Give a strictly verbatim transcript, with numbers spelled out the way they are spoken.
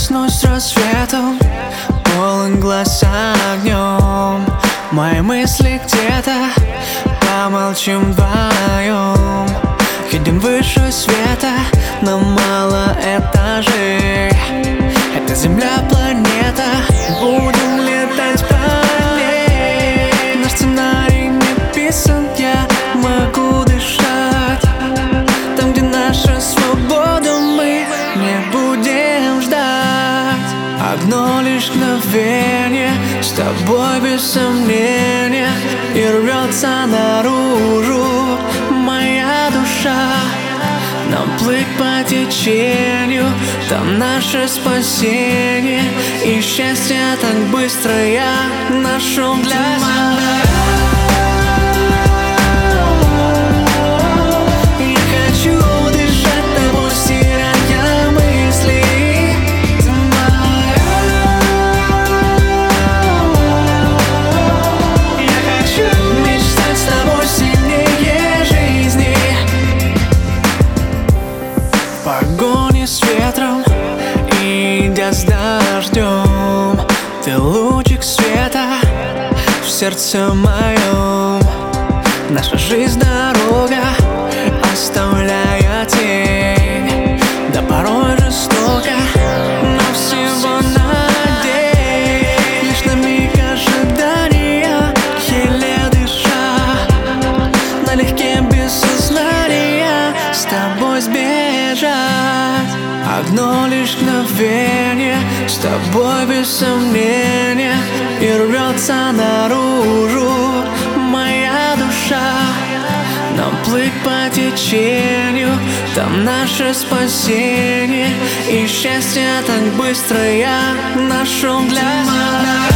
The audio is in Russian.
проснусь рассветом, полон глаз огнем. Мои мысли где-то, помолчим вдвоем. Едем выше света, но мало этажей. Это Земля, планета, будем летать по ней. Наш сценарий не писан, я могу дышать. Там, где наша свобода, мы не будем ждать. Одно лишь мгновение с тобой без сомнения, и рвется наружу моя душа. Нам плыть по течению, там наше спасение, и счастье так быстро я нашел для себя. Погони с ветром, идя с дождем, ты лучик света в сердце моем. Наша жизнь дорога, оставляя тень, да порой жестоко, но всего на день. Лишь на миг ожидания, еле дыша, налегке без сознания с тобой сбежать. Одно лишь мгновение с тобой без сомнения, и рвется наружу моя душа. Нам плыть по течению, там наше спасение, и счастье так быстро я нашел для себя.